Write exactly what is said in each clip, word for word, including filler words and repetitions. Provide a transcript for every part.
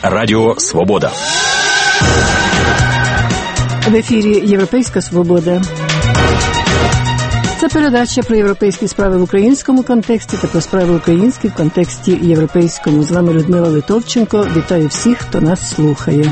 Радіо Свобода. В ефірі Європейська Свобода. Це передача про європейські справи в українському контексті та про справи українські в контексті європейському. З вами Людмила Литовченко. Вітаю всіх, хто нас слухає.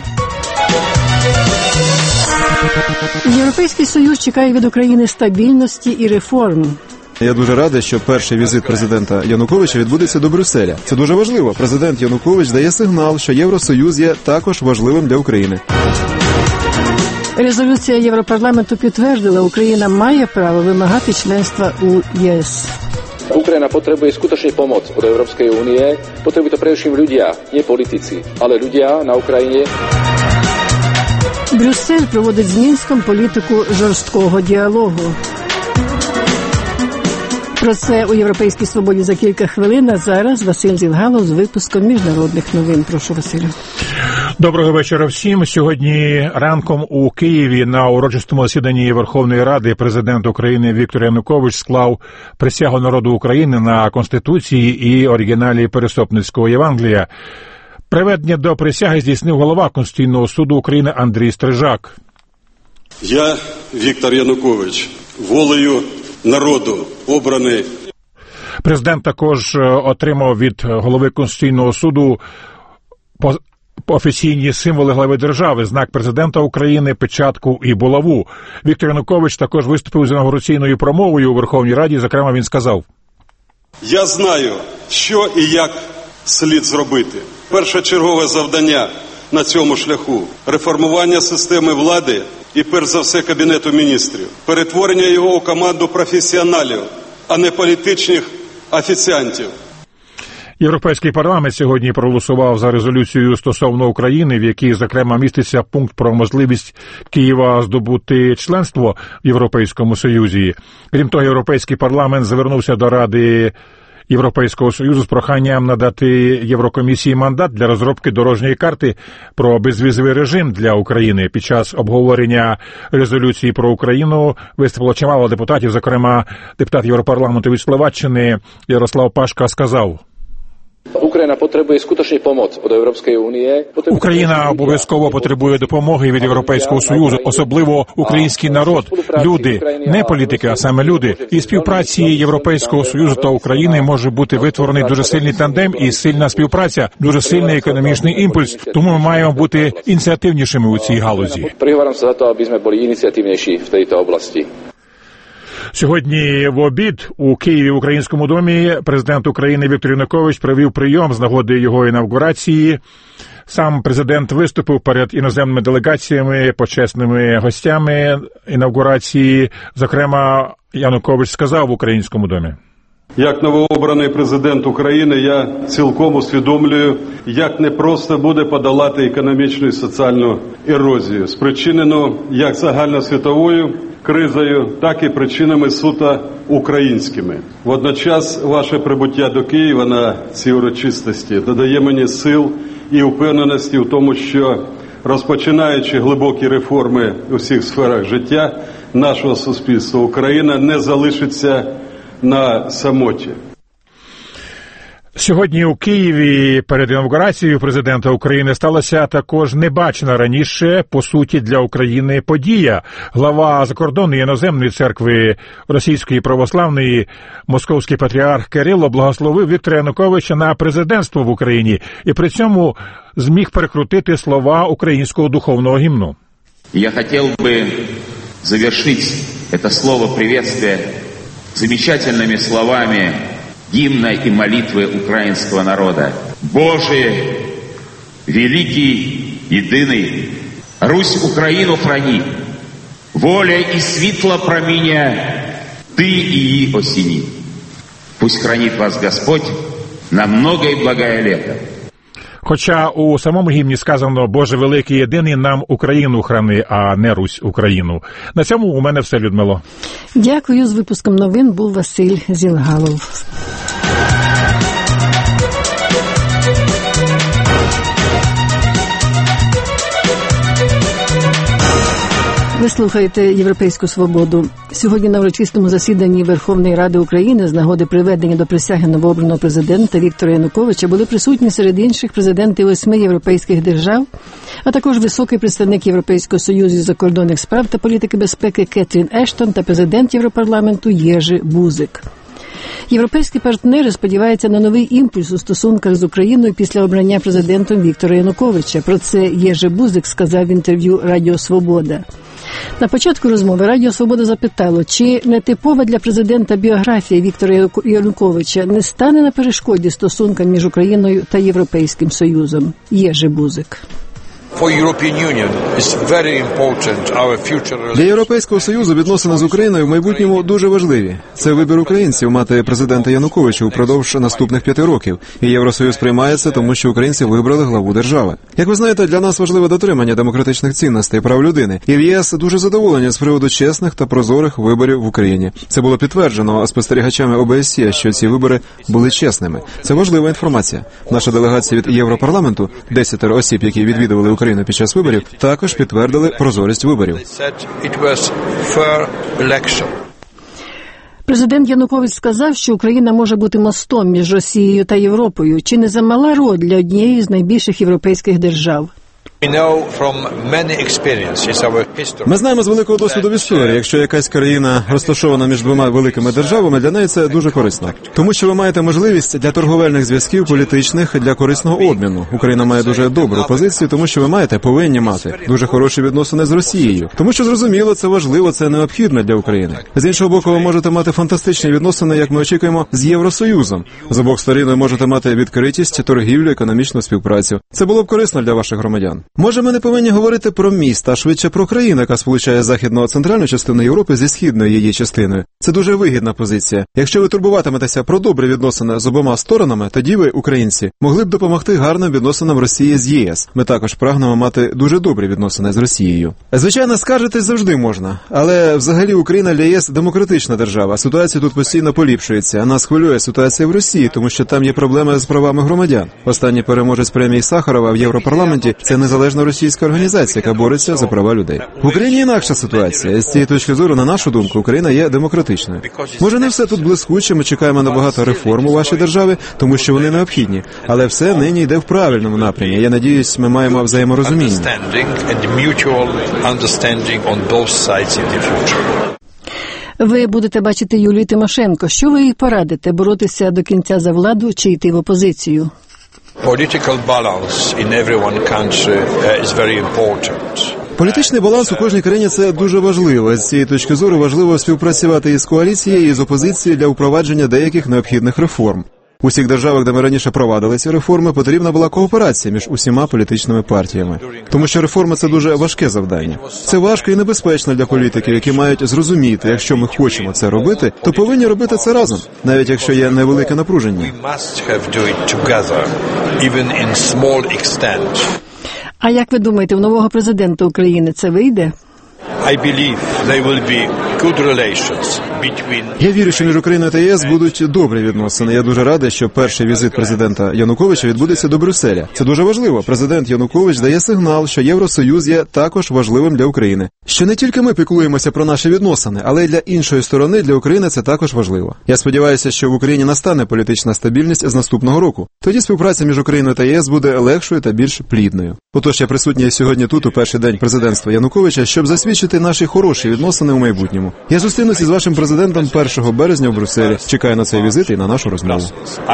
Європейський Союз чекає від України стабільності і реформ. Я дуже радий, що перший візит президента Януковича відбудеться до Брюсселя. Це дуже важливо. Президент Янукович дає сигнал, що Євросоюз є також важливим для України. Резолюція Європарламенту підтвердила, Україна має право вимагати членства у ЄС. Ukrajina potrebuje skutočne pomoc od Európskej únie. Potrebujú to predovším ľudia, nie politici, ale ľudia na Ukrajine. Брюссель проводить з Мінськом політику жорсткого діалогу. Про це у «Європейській свободі» за кілька хвилин, а зараз Василь Зілгалов з випуском міжнародних новин. Прошу, Василю. Доброго вечора всім. Сьогодні ранком у Києві на урочистому засіданні Верховної Ради президент України Віктор Янукович склав присягу народу України на Конституції і оригіналі Пересопницького Євангелія. Приведення до присяги здійснив голова Конституційного суду України Андрій Стрижак. Я, Віктор Янукович, волею народу обраний. Президент також отримав від голови Конституційного суду офіційні символи глави держави, знак президента України, печатку і булаву. Віктор Янукович також виступив з інаугураційною промовою у Верховній Раді. Зокрема, він сказав: «Я знаю, що і як слід зробити. Першочергове завдання на цьому шляху – реформування системи влади і, перш за все, Кабінету міністрів. Перетворення його у команду професіоналів, а не політичних офіціантів». Європейський парламент сьогодні проголосував за резолюцію стосовно України, в якій, зокрема, міститься пункт про можливість Києва здобути членство в Європейському Союзі. Крім того, Європейський парламент звернувся до Ради Європейського Союзу з проханням надати Єврокомісії мандат для розробки дорожньої карти про безвізовий режим для України. Під час обговорення резолюції про Україну виступило чимало депутатів, зокрема, депутат Європарламенту від Словаччини Ярослав Пашка сказав: Україна потребує скуточної допомоги від Європейської Унії. Україна обов'язково потребує допомоги від Європейського Союзу, особливо український народ, люди, не політики, а саме люди. І співпраці Європейського Союзу та України може бути витворений дуже сильний тандем і сильна співпраця, дуже сильний економічний імпульс. Тому ми маємо бути ініціативнішими у цій галузі. Приговорюємося за те, аби ми були ініціативніші в цій області. Сьогодні в обід у Києві в Українському домі президент України Віктор Янукович провів прийом з нагоди його інавгурації. Сам президент виступив перед іноземними делегаціями, почесними гостями інавгурації. Зокрема, Янукович сказав в Українському домі: «Як новообраний президент України, я цілком усвідомлюю, як непросто буде подолати економічну і соціальну ерозію, спричинену як загальносвітовою кризою, так і причинами суто українськими. Водночас ваше прибуття до Києва на цій урочистості додає мені сил і впевненості в тому, що, розпочинаючи глибокі реформи у всіх сферах життя нашого суспільства, Україна не залишиться на самоті». Сьогодні у Києві перед інавгурацією президента України сталася також небачена раніше, по суті, для України подія. Глава закордонної іноземної церкви Російської православної московський патріарх Кирило благословив Віктора Януковича на президентство в Україні і при цьому зміг перекрутити слова українського духовного гімну. Я хотів би завершити це слово приветствия замечательными словами гимна и молитвы украинского народа. «Боже, великий, единый, Русь Украину храни, воля и світло проміння, Ты її осени. Пусть хранит вас Господь на многое и благое лето». Хоча у самому гімні сказано «Боже великий єдиний, нам Україну храни, а не Русь Україну». На цьому у мене все, Людмило. Дякую. З випуском новин був Василь Зілгалов. Ви слухаєте «Європейську свободу». Сьогодні на урочистому засіданні Верховної Ради України з нагоди приведення до присяги новообраного президента Віктора Януковича були присутні серед інших президенти восьми європейських держав, а також високий представник Європейського Союзу з закордонних справ та політики безпеки Кетрін Ештон та президент Європарламенту Єжи Бузик. Європейські партнери сподіваються на новий імпульс у стосунках з Україною після обрання президентом Віктора Януковича. Про це Єжи Бузик сказав в інтерв'ю «Радіо Свобода». На початку розмови Радіо Свобода запитало, чи нетипова для президента біографія Віктора Януковича не стане на перешкоді стосункам між Україною та Європейським Союзом. Єжи Бузик. Для Європейського Союзу відносини з Україною в майбутньому дуже важливі. Це вибір українців мати президента Януковича упродовж наступних п'яти років. І Євросоюз приймає це, тому що українці вибрали главу держави. Як ви знаєте, для нас важливе дотримання демократичних цінностей і прав людини. І в ЄС дуже задоволені з приводу чесних та прозорих виборів в Україні. Це було підтверджено спостерігачами О Б С Є, що ці вибори були чесними. Це важлива інформація. Наша делегація від Європарламенту, десятеро осіб, які відвідували Україну під час виборів, також підтвердили прозорість виборів. Президент Янукович сказав, що Україна може бути мостом між Росією та Європою. Чи не замала роль для однієї з найбільших європейських держав? Ми знаємо з великого досвіду в історії, якщо якась країна розташована між двома великими державами, для неї це дуже корисно. Тому що ви маєте можливість для торговельних зв'язків, політичних, для корисного обміну. Україна має дуже добру позицію, тому що ви маєте, повинні мати дуже хороші відносини з Росією. Тому що, зрозуміло, це важливо, це необхідно для України. З іншого боку, ви можете мати фантастичні відносини, як ми очікуємо, з Євросоюзом. З обох сторін ви можете мати відкритість, торгівлю, економічну співпрацю. Це було б корисно для ваших громадян. Може, ми не повинні говорити про міст, а швидше про країну, яка сполучає західно-центральну частину Європи зі східною її частиною. Це дуже вигідна позиція. Якщо ви турбуватиметеся про добрі відносини з обома сторонами, тоді ви, українці, могли б допомогти гарним відносинам Росії з Є С. Ми також прагнемо мати дуже добрі відносини з Росією. Звичайно, скаржитись завжди можна, але взагалі Україна для Є С демократична держава. Ситуація тут постійно поліпшується, а нас хвилює ситуація в Росії, тому що там є проблеми з правами громадян. Останній переможець премії Сахарова в Європарламенті – це незалежна російська організація, яка бореться за права людей. В Україні інакша ситуація. З цієї точки зору, на нашу думку, Україна є демократичною. Може, не все тут блискуче, ми чекаємо на багато реформ у вашій державі, тому що вони необхідні. Але все нині йде в правильному напрямі. Я надіюсь, ми маємо взаєморозуміння. Ви будете бачити Юлію Тимошенко. Що ви їй порадите? Боротися до кінця за владу чи йти в опозицію? Політичний баланс у кожній країні – це дуже важливо. З цієї точки зору важливо співпрацювати із коаліцією, і з опозицією для впровадження деяких необхідних реформ. У всіх державах, де ми раніше провадили ці реформи, потрібна була кооперація між усіма політичними партіями. Тому що реформа – це дуже важке завдання. Це важко і небезпечно для політиків, які мають зрозуміти, якщо ми хочемо це робити, то повинні робити це разом, навіть якщо є невелике напруження. А як ви думаєте, у нового президента України це вийде? Я вірю, що між Україною та Є С будуть добрі відносини. Я дуже радий, що перший візит президента Януковича відбудеться до Брюсселя. Це дуже важливо. Президент Янукович дає сигнал, що Євросоюз є також важливим для України. Що не тільки ми піклуємося про наші відносини, але й для іншої сторони, для України це також важливо. Я сподіваюся, що в Україні настане політична стабільність з наступного року. Тоді співпраця між Україною та Є С буде легшою та більш плідною. Отож, я присутній сьогодні тут, у перший день президентства Януковича, щоб засвідчити наші хороші відносини у майбутньому. Я зустрінуся з вашим президентом першого березня в Брюсселі. Чекаю на цей візит і на нашу розмову.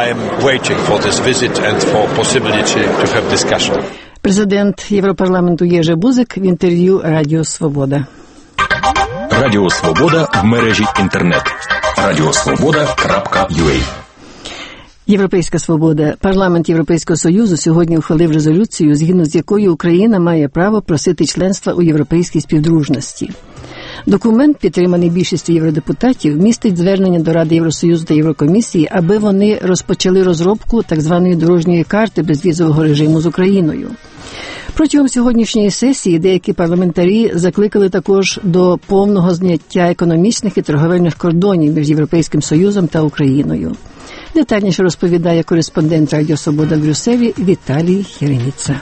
Президент Європарламенту Єжи Бузик в інтерв'ю Радіо Свобода. Радіо Свобода в мережі інтернет. радіосвобода крапка ю а. Європейська свобода. Парламент Європейського Союзу сьогодні ухвалив резолюцію, згідно з якою Україна має право просити членства у європейській співдружності. Документ, підтриманий більшістю євродепутатів, містить звернення до Ради Євросоюзу та Єврокомісії, аби вони розпочали розробку так званої дорожньої карти безвізового режиму з Україною. Протягом сьогоднішньої сесії деякі парламентарі закликали також до повного зняття економічних і торговельних кордонів між Європейським Союзом та Україною. Детальніше розповідає кореспондент Радіо Свобода в Брюсселі Віталій Хіреніца.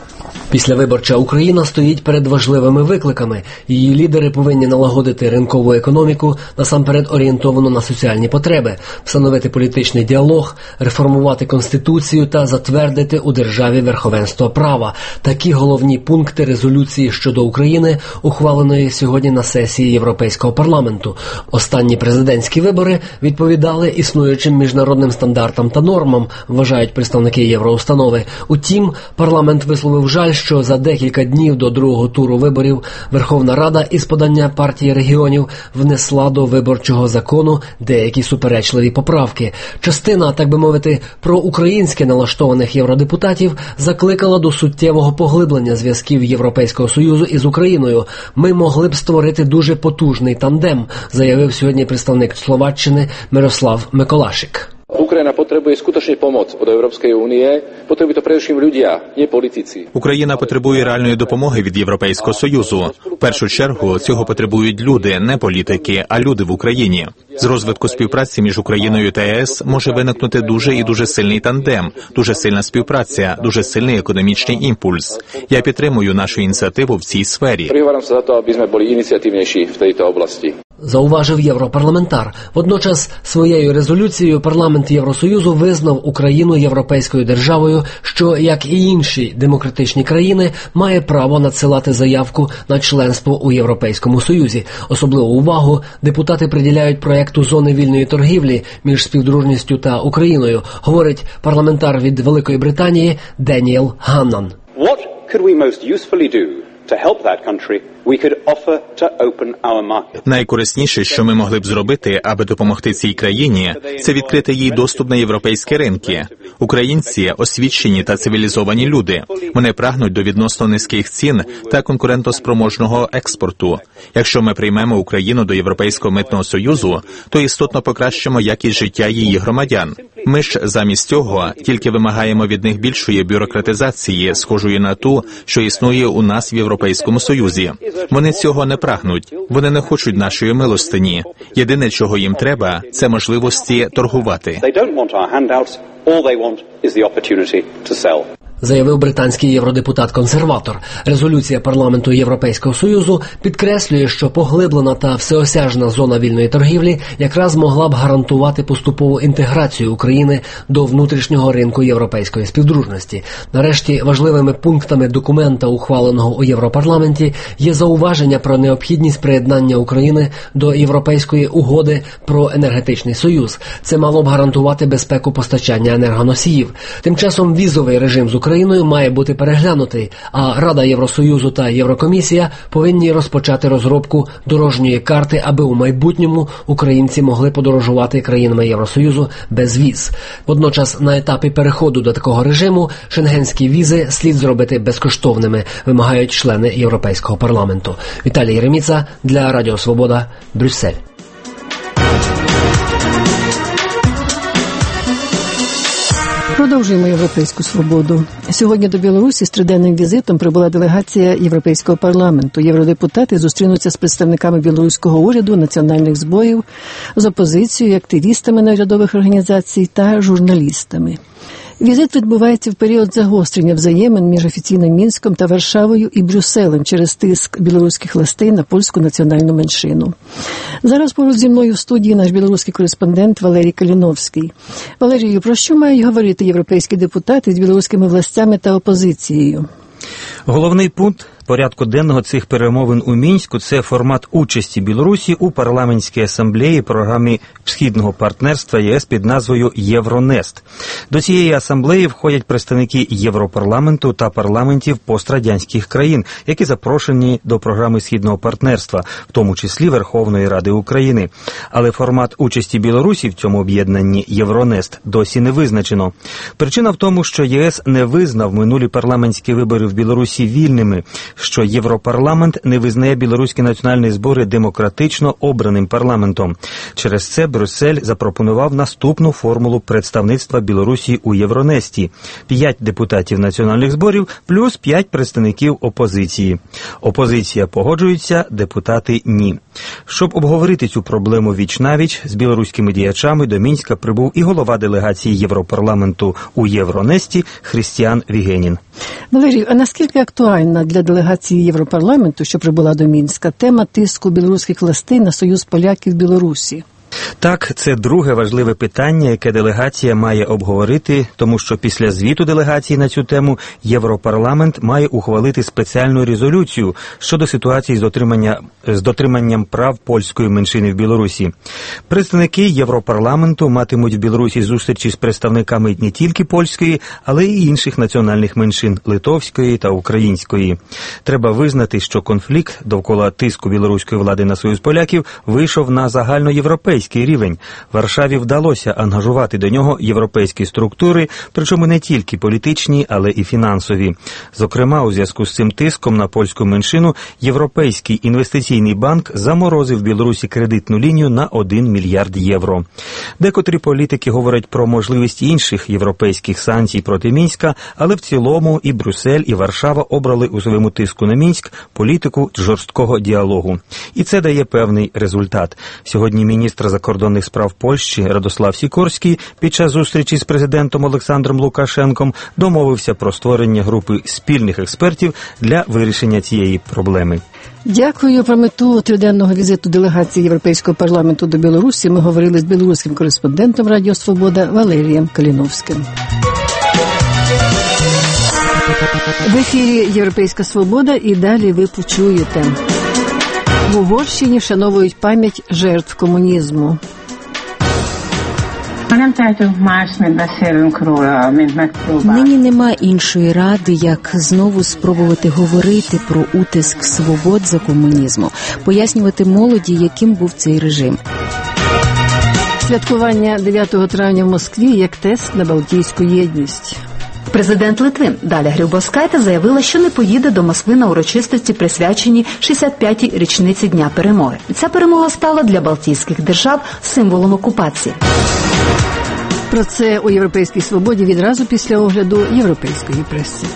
Післявиборча Україна стоїть перед важливими викликами. Її лідери повинні налагодити ринкову економіку, насамперед орієнтовану на соціальні потреби, встановити політичний діалог, реформувати Конституцію та затвердити у державі верховенство права. Такі головні пункти резолюції щодо України, ухваленої сьогодні на сесії Європейського парламенту. Останні президентські вибори відповідали існуючим міжнародним стандартам та нормам, вважають представники Євроустанови. Утім, парламент висловив жаль, що за декілька днів до другого туру виборів Верховна Рада із подання партії регіонів внесла до виборчого закону деякі суперечливі поправки. Частина, так би мовити, проукраїнськи налаштованих євродепутатів закликала до суттєвого поглиблення зв'язків Європейського Союзу із Україною. Ми могли б створити дуже потужний тандем, заявив сьогодні представник Словаччини Мирослав Миколашик. Україна потребує skutočne pomoc od Európskej únie, potrebujú to predovším ľudia, nie політиці. Україна потребує реальної допомоги від Європейського Союзу. В першу чергу цього потребують люди, не політики, а люди в Україні. З розвитку співпраці між Україною та ЄС може виникнути дуже і дуже сильний тандем, дуже сильна співпраця, дуже сильний економічний імпульс. Я підтримую нашу ініціативу в цій сфері. Приговорам за те, аби ми були ініціативніші в цій області. Зауважив європарламентар. Водночас своєю резолюцією парламент Євросоюзу визнав Україну європейською державою, що, як і інші демократичні країни, має право надсилати заявку на членство у Європейському Союзі. Особливу увагу депутати приділяють проєкту зони вільної торгівлі між співдружністю та Україною, говорить парламентар від Великої Британії Деніел Ганнан. What could we most usefully do to help that country? We could offer to open our market. Найкорисніше, що ми могли б зробити, аби допомогти цій країні, це відкрити їй доступ на європейські ринки. Українці – освічені та цивілізовані люди. Вони прагнуть до відносно низьких цін та конкурентоспроможного експорту. Якщо ми приймемо Україну до Європейського митного союзу, то істотно покращимо якість життя її громадян. Ми ж замість цього тільки вимагаємо від них більшої бюрократизації, схожої на ту, що існує у нас в Європейському Союзі. Вони цього не прагнуть. Вони не хочуть нашої милостині. Єдине, чого їм треба, це можливості торгувати. Заявив британський євродепутат-консерватор. Резолюція парламенту Європейського Союзу підкреслює, що поглиблена та всеосяжна зона вільної торгівлі якраз могла б гарантувати поступову інтеграцію України до внутрішнього ринку європейської співдружності. Нарешті, важливими пунктами документа, ухваленого у Європарламенті, є зауваження про необхідність приєднання України до Європейської угоди про енергетичний союз. Це мало б гарантувати безпеку постачання енергоносіїв. Тим часом візовий режим з Україною має бути переглянутий, а Рада Євросоюзу та Єврокомісія повинні розпочати розробку дорожньої карти, аби у майбутньому українці могли подорожувати країнами Євросоюзу без віз. Водночас на етапі переходу до такого режиму шенгенські візи слід зробити безкоштовними, вимагають члени Європейського парламенту. Віталій Єреміца для Радіо Свобода, Брюссель. Продовжуємо європейську свободу. Сьогодні до Білорусі з триденним візитом прибула делегація Європейського парламенту. Євродепутати зустрінуться з представниками білоруського уряду, національних зборів, з опозицією, активістами неурядових організацій та журналістами. Візит відбувається в період загострення взаємин між офіційним Мінськом та Варшавою і Брюсселем через тиск білоруських властей на польську національну меншину. Зараз поруч зі мною в студії наш білоруський кореспондент Валерій Каліновський. Валерію, про що мають говорити європейські депутати з білоруськими властями та опозицією? Головний пункт порядку денного цих перемовин у Мінську – це формат участі Білорусі у парламентській асамблеї програми Східного партнерства ЄС під назвою «Євронест». До цієї асамблеї входять представники Європарламенту та парламентів пострадянських країн, які запрошені до програми Східного партнерства, в тому числі Верховної Ради України. Але формат участі Білорусі в цьому об'єднанні «Євронест» досі не визначено. Причина в тому, що ЄС не визнав минулі парламентські вибори в Білорусі вільними. що Європарламент не визнає білоруські національні збори демократично обраним парламентом. Через це Брюссель запропонував наступну формулу представництва Білорусі у Євронесті. П'ять депутатів національних зборів плюс п'ять представників опозиції. Опозиція погоджується, депутати – ні. Щоб обговорити цю проблему віч-навіч з білоруськими діячами, до Мінська прибув і голова делегації Європарламенту у Євронесті Христіан Вігенін. Валерій, а наскільки актуальна для делегації Європарламенту, що прибула до Мінська, тема тиску білоруських властей на союз поляків в Білорусі? Так, це друге важливе питання, яке делегація має обговорити, тому що після звіту делегації на цю тему Європарламент має ухвалити спеціальну резолюцію щодо ситуації з, дотримання, з дотриманням прав польської меншини в Білорусі. Представники Європарламенту матимуть в Білорусі зустрічі з представниками не тільки польської, але й інших національних меншин – литовської та української. Треба визнати, що конфлікт довкола тиску білоруської влади на союз поляків вийшов на загальноєвропейський рівень. Варшаві вдалося ангажувати до нього європейські структури, причому не тільки політичні, але і фінансові. Зокрема, у зв'язку з цим тиском на польську меншину Європейський інвестиційний банк заморозив Білорусі кредитну лінію на один мільярд євро. Декотрі політики говорять про можливість інших європейських санкцій проти Мінська, але в цілому і Брюссель, і Варшава обрали у своєму тиску на Мінськ політику жорсткого діалогу. І це дає певний результат. Сьогодні міністр закордонних справ Польщі Радослав Сікорський під час зустрічі з президентом Олександром Лукашенком домовився про створення групи спільних експертів для вирішення цієї проблеми. Дякую. Про мету триденного візиту делегації Європейського парламенту до Білорусі ми говорили з білоруським кореспондентом Радіо Свобода Валерієм Каліновським. В ефірі «Європейська свобода» і далі ви почуєте. В Угорщині вшановують пам'ять жертв комунізму. Нині нема іншої ради, як знову спробувати говорити про утиск свобод за комунізму, пояснювати молоді, яким був цей режим. Святкування дев'ятого травня в Москві як тест на Балтійську єдність. Президент Литви Даля Грибовскайте заявила, що не поїде до Москви на урочистості, присвячені шістдесят п'ятій річниці Дня перемоги. Ця перемога стала для балтійських держав символом окупації. Про це у «Європейській свободі» відразу після огляду європейської преси.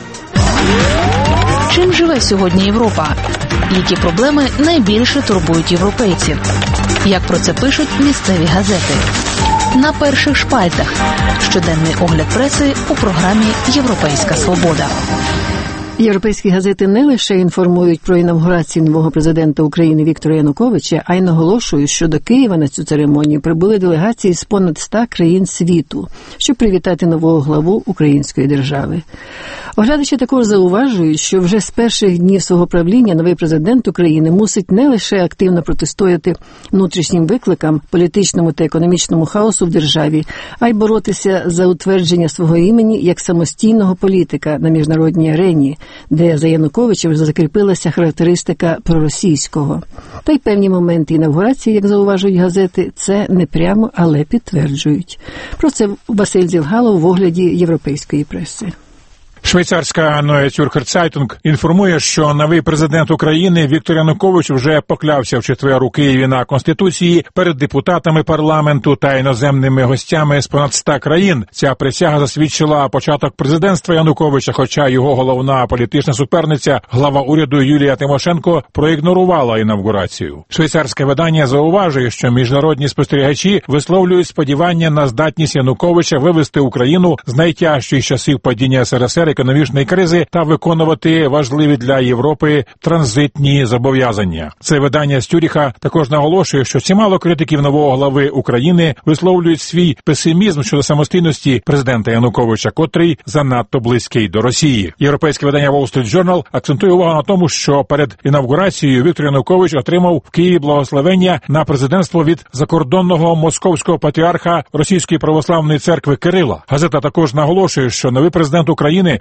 Чим живе сьогодні Європа? Які проблеми найбільше турбують європейців? Як про це пишуть місцеві газети? На перших шпальтах. Щоденний огляд преси у програмі «Європейська свобода». Європейські газети не лише інформують про інавгурацію нового президента України Віктора Януковича, а й наголошують, що до Києва на цю церемонію прибули делегації з понад ста країн світу, щоб привітати нового главу української держави. Оглядачі також зауважують, що вже з перших днів свого правління новий президент України мусить не лише активно протистояти внутрішнім викликам, політичному та економічному хаосу в державі, а й боротися за утвердження свого імені як самостійного політика на міжнародній арені, де за Януковича вже закріпилася характеристика проросійського. Та й певні моменти інавгурації, як зауважують газети, це не прямо, але підтверджують. Про це Василь Зілгалов в огляді європейської преси. Швейцарська Neue Zürcher Zeitung інформує, що новий президент України Віктор Янукович вже поклявся в четвер у Києві на Конституції перед депутатами парламенту та іноземними гостями з понад ста країн. Ця присяга засвідчила початок президентства Януковича, хоча його головна політична суперниця, глава уряду Юлія Тимошенко, проігнорувала інавгурацію. Швейцарське видання зауважує, що міжнародні спостерігачі висловлюють сподівання на здатність Януковича вивести Україну з найтяжчих часів падіння ес ер ес ер економічної кризи та виконувати важливі для Європи транзитні зобов'язання. Це видання з Цюріха також наголошує, що чимало критиків нового глави України висловлюють свій песимізм щодо самостійності президента Януковича, котрий занадто близький до Росії. Європейське видання Wall Street Journal акцентує увагу на тому, що перед інавгурацією Віктор Янукович отримав в Києві благословення на президентство від закордонного московського патріарха Російської православної церкви Кирила. Газета також наголошує, що новий президент України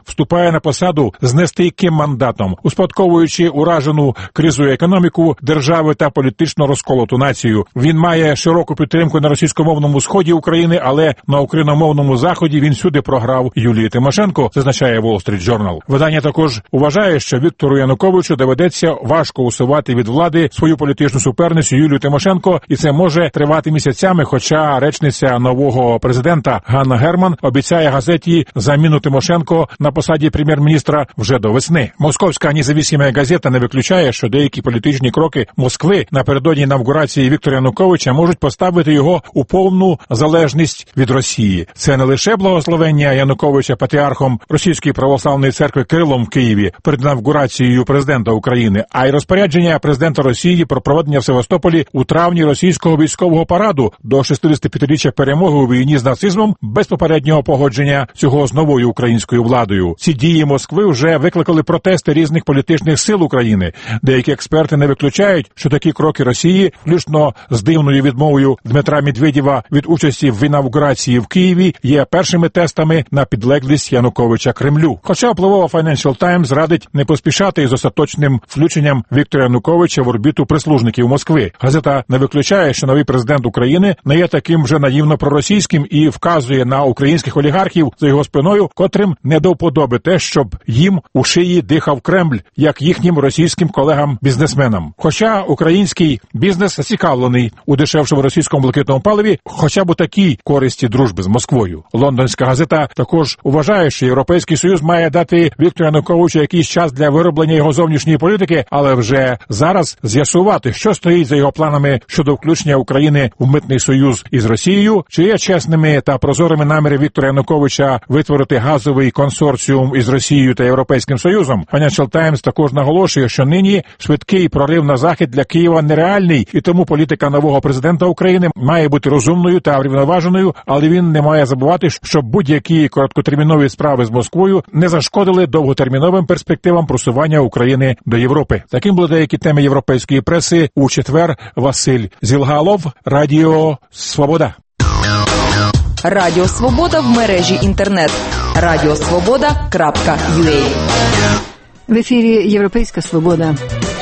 вступає на посаду з нестійким мандатом, успадковуючи уражену кризою економіку держави та політично розколоту націю. Він має широку підтримку на російськомовному сході України, але на україномовному заході він сюди програв Юлії Тимошенко, зазначає Wall Street Journal. Видання також вважає, що Віктору Януковичу доведеться важко усувати від влади свою політичну суперницю Юлію Тимошенко, і це може тривати місяцями, хоча речниця нового президента Ганна Герман обіцяє газеті заміну Тимошенко на посаді прем'єр-міністра вже до весни. Московська независима газета не виключає, що деякі політичні кроки Москви напередодні інавгурації Віктора Януковича можуть поставити його у повну залежність від Росії. Це не лише благословення Януковича патріархом Російської православної церкви Кирилом в Києві перед інавгурацією президента України, а й розпорядження президента Росії про проведення в Севастополі у травні російського військового параду до шістдесятип'ятиріччя перемоги у війні з нацизмом без попереднього погодження цього з новою українською владою. Ці дії Москви вже викликали протести різних політичних сил України. Деякі експерти не виключають, що такі кроки Росії, включно з дивною відмовою Дмитра Медведєва від участі в інавгурації в Києві, є першими тестами на підлеглість Януковича Кремлю. Хоча впливова Financial Times радить не поспішати із остаточним включенням Віктора Януковича в орбіту прислужників Москви. Газета не виключає, що новий президент України не є таким вже наївно проросійським і вказує на українських олігархів за його спиною, котрим не до вподоби те, щоб їм у шиї дихав Кремль, як їхнім російським колегам-бізнесменам. Хоча український бізнес зацікавлений у дешевшому російському блакитному паливі, хоча б у такій користі дружби з Москвою. Лондонська газета також вважає, що Європейський Союз має дати Віктору Януковичу якийсь час для вироблення його зовнішньої політики, але вже зараз з'ясувати, що стоїть за його планами щодо включення України в митний союз із Росією, чи є чесними та прозорими наміри Віктора Януковича витворити газовий консорціум із Росією та Європейським Союзом. Financial Times також наголошує, що нині швидкий прорив на захід для Києва нереальний, і тому політика нового президента України має бути розумною та врівноваженою, але він не має забувати, щоб будь-які короткотермінові справи з Москвою не зашкодили довготерміновим перспективам просування України до Європи. Таким були деякі теми європейської преси у четвер. Василь Зілгалов, Радіо Свобода. Радіо Свобода в мережі інтернет. радіосвобода крапка ю а. В ефірі Європейська Свобода.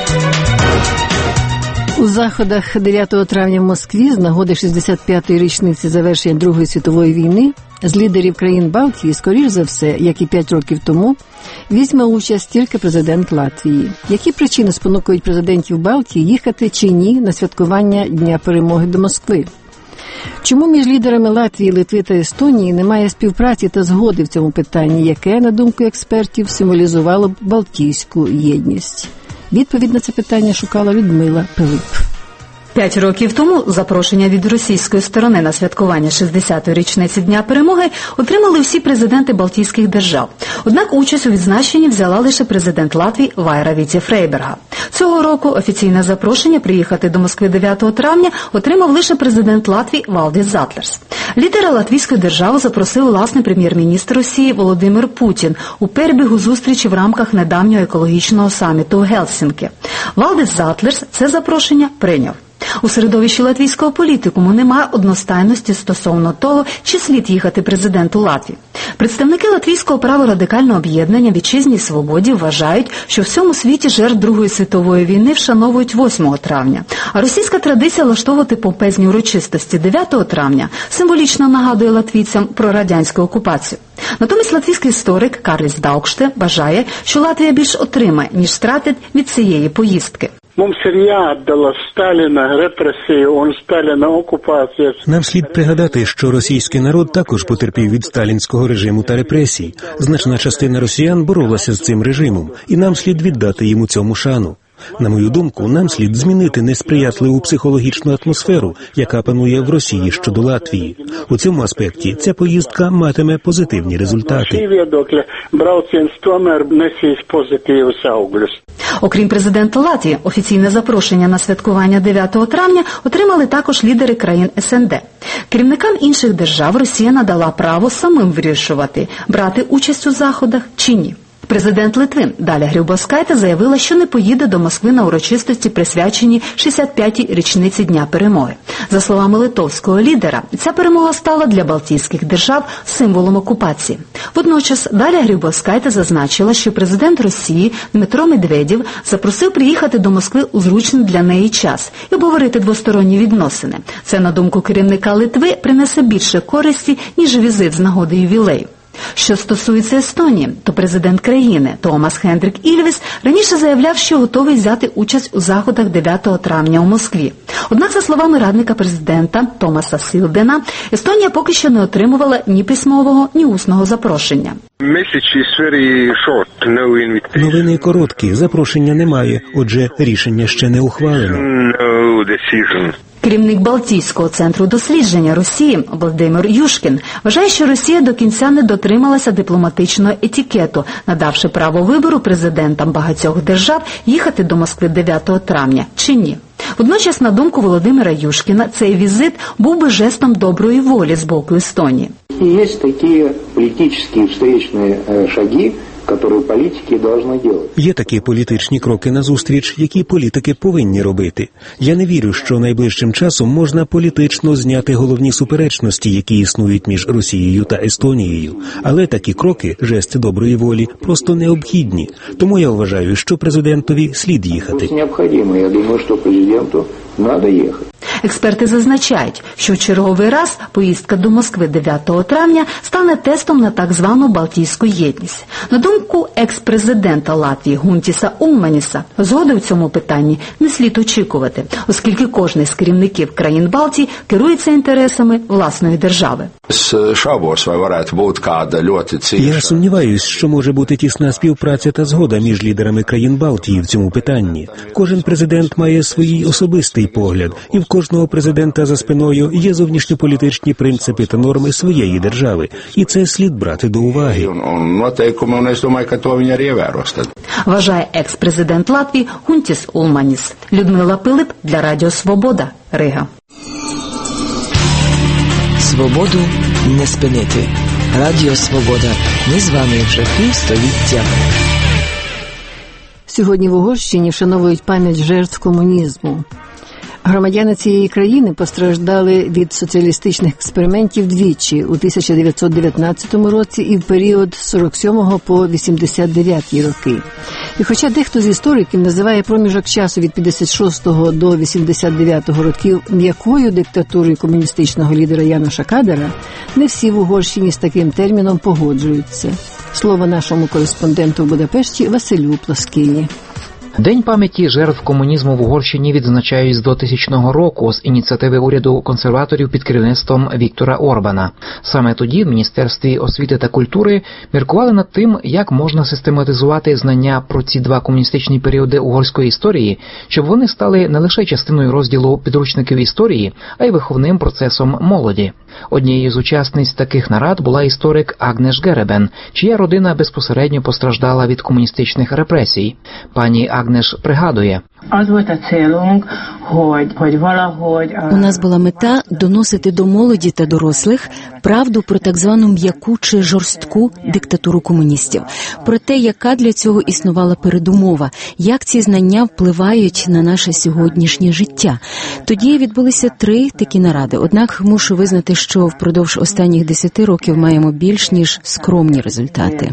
У заходах дев'ятого травня в Москві з нагоди шістдесят п'ятої річниці завершення Другої світової війни з лідерів країн Балтії, скоріш за все, як і п'ять років тому, візьме участь тільки президент Латвії. Які причини спонукують президентів Балтії їхати чи ні на святкування Дня перемоги до Москви? Чому між лідерами Латвії, Литви та Естонії немає співпраці та згоди в цьому питанні, яке, на думку експертів, символізувало б Балтійську єдність? Відповідь на це питання шукала Людмила Пилип. П'ять років тому запрошення від російської сторони на святкування шістдесятої річниці Дня перемоги отримали всі президенти Балтійських держав. Однак участь у відзначенні взяла лише президент Латвії Вайра Віті-Фрейберга. Цього року офіційне запрошення приїхати до Москви дев'ятого травня отримав лише президент Латвії Валдіс Затлерс. Лідера латвійської держави запросив власний прем'єр-міністр Росії Володимир Путін у перебігу зустрічі в рамках недавнього екологічного саміту в Гельсінкі. Валдіс Затлерс це запрошення прийняв. У середовищі латвійського політикуму немає одностайності стосовно того, чи слід їхати президенту Латвії. Представники латвійського праворадикального об'єднання «Вітчизній свободі» вважають, що в всьому світі жертв Другої світової війни вшановують восьмого травня. А російська традиція влаштовувати помпезні урочистості дев'ятого травня символічно нагадує латвійцям про радянську окупацію. Натомість латвійський історик Карліс Даукште вважає, що Латвія більш отримає, ніж стратить від цієї поїздки. Нам слід пригадати, що російський народ також потерпів від сталінського режиму та репресій. Значна частина росіян боролася з цим режимом, і нам слід віддати йому цьому шану. На мою думку, нам слід змінити несприятливу психологічну атмосферу, яка панує в Росії щодо Латвії. У цьому аспекті ця поїздка матиме позитивні результати. Окрім президента Латвії, офіційне запрошення на святкування дев'ятого травня отримали також лідери країн ес ен де. Керівникам інших держав Росія надала право самим вирішувати, брати участь у заходах чи ні. Президент Литви Даля Грибоскайте заявила, що не поїде до Москви на урочистості, присвячені шістдесят п'ятій річниці Дня перемоги. За словами литовського лідера, ця перемога стала для балтійських держав символом окупації. Водночас Даля Грибоскайте зазначила, що президент Росії Дмитро Медведєв запросив приїхати до Москви у зручний для неї час і обговорити двосторонні відносини. Це, на думку керівника Литви, принесе більше користі, ніж візит з нагоди ювілею. Що стосується Естонії, то президент країни Томас Хендрік Ільвіс раніше заявляв, що готовий взяти участь у заходах дев'ятого травня у Москві. Однак, за словами радника президента Томаса Сілдена, Естонія поки що не отримувала ні письмового, ні усного запрошення. Новини короткі, запрошення немає, отже, рішення ще не ухвалено. Керівник Балтійського центру дослідження Росії Володимир Юшкін вважає, що Росія до кінця не дотрималася дипломатичного етикету, надавши право вибору президентам багатьох держав їхати до Москви дев'ятого травня чи ні. Водночас, на думку Володимира Юшкіна, цей візит був би жестом доброї волі з боку Естонії. Є такі політичні встречні шаги, Є такі політичні кроки назустріч, які політики повинні робити. Я не вірю, що найближчим часом можна політично зняти головні суперечності, які існують між Росією та Естонією. Але такі кроки, жест доброї волі, просто необхідні. Тому я вважаю, що президентові слід їхати. Це необхідно. Я думаю, що президенту треба їхати. Експерти зазначають, що в черговий раз поїздка до Москви дев'ятого травня стане тестом на так звану Балтійську єдність. На думку екс-президента Латвії Гунтіса Улманіса, згоди в цьому питанні не слід очікувати, оскільки кожний з керівників країн Балтії керується інтересами власної держави. Я сумніваюсь, що може бути тісна співпраця та згода між лідерами країн Балтії в цьому питанні. Кожен президент має свій особистий погляд, і в кожного президента за спиною є зовнішньополітичні принципи та норми своєї держави, і це слід брати до уваги. Вважає екс-президент Латвії Гунтіс Улманіс. Людмила Пилип для Радіо Свобода, Рига. Свободу не спинити. Радіо Свобода. Ми з вами вже півстоліття. Сьогодні в Угорщині вшановують пам'ять жертв комунізму. Громадяни цієї країни постраждали від соціалістичних експериментів двічі – у тисяча дев'ятсот дев'ятнадцятому році і в період з сорок сьомого по вісімдесят дев'ятий роки. І хоча дехто з істориків називає проміжок часу від п'ятдесят шостого до вісімдесят дев'ятого років м'якою диктатурою комуністичного лідера Яноша Кадара, не всі в Угорщині з таким терміном погоджуються. Слово нашому кореспонденту в Будапешті Василю Плоскині. День пам'яті жертв комунізму в Угорщині відзначають з двотисячного року з ініціативи уряду консерваторів під керівництвом Віктора Орбана. Саме тоді в Міністерстві освіти та культури міркували над тим, як можна систематизувати знання про ці два комуністичні періоди угорської історії, щоб вони стали не лише частиною розділу підручників історії, а й виховним процесом молоді. Однією з учасниць таких нарад була історик Агнеш Геребен, чия родина безпосередньо постраждала від комуністичних репресій. Пані Агнеш пригадує: у нас була мета доносити до молоді та дорослих правду про так звану м'яку чи жорстку диктатуру комуністів, про те, яка для цього існувала передумова, як ці знання впливають на наше сьогоднішнє життя. Тоді відбулися три такі наради, однак мушу визнати, що впродовж останніх десяти років маємо більш ніж скромні результати.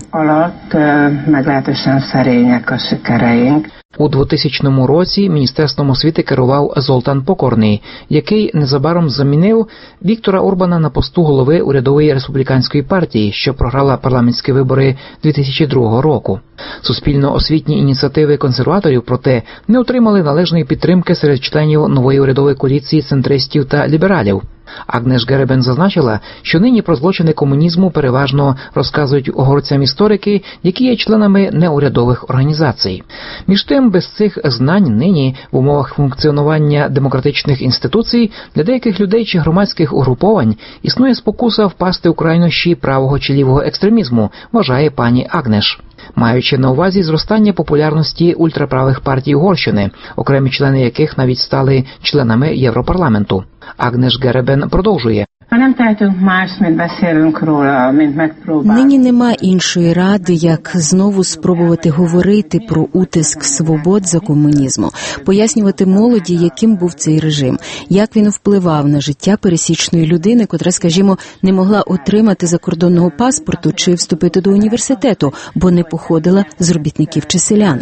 У двотисячному році Міністерством освіти керував Золтан Покорний, який незабаром замінив Віктора Орбана на посту голови урядової республіканської партії, що програла парламентські вибори дві тисячі другого року. Суспільно-освітні ініціативи консерваторів, проте, не отримали належної підтримки серед членів нової урядової коаліції центристів та лібералів. Агнеш Геребен зазначила, що нині про злочини комунізму переважно розказують угорцям історики, які є членами неурядових організацій. Між тим, без цих знань нині в умовах функціонування демократичних інституцій для деяких людей чи громадських угруповань існує спокуса впасти у крайнощі правого чи лівого екстремізму, вважає пані Агнеш. Маючи на увазі зростання популярності ультраправих партій Угорщини, окремі члени яких навіть стали членами Європарламенту. Агнеш Геребен продовжує: Нині нема іншої ради, як знову спробувати говорити про утиск свобод за комунізму, пояснювати молоді, яким був цей режим, як він впливав на життя пересічної людини, котра, скажімо, не могла отримати закордонного паспорту чи вступити до університету, бо не походила з робітників чи селян.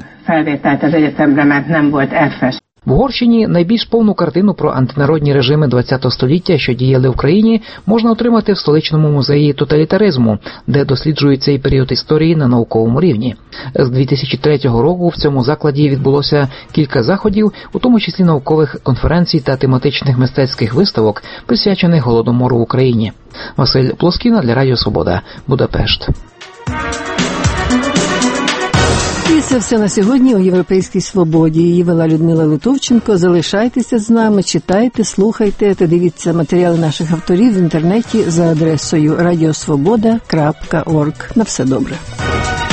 В Угорщині найбільш повну картину про антинародні режими ХХ століття, що діяли в країні, можна отримати в столичному музеї тоталітаризму, де досліджують цей період історії на науковому рівні. З дві тисячі третього року в цьому закладі відбулося кілька заходів, у тому числі наукових конференцій та тематичних мистецьких виставок, присвячених Голодомору в Україні. Василь Плоскіна для Радіо Свобода, Будапешт. І це все на сьогодні у «Європейській свободі». Її вела Людмила Литовченко. Залишайтеся з нами, читайте, слухайте та дивіться матеріали наших авторів в інтернеті за адресою радіосвобода крапка орг. На все добре.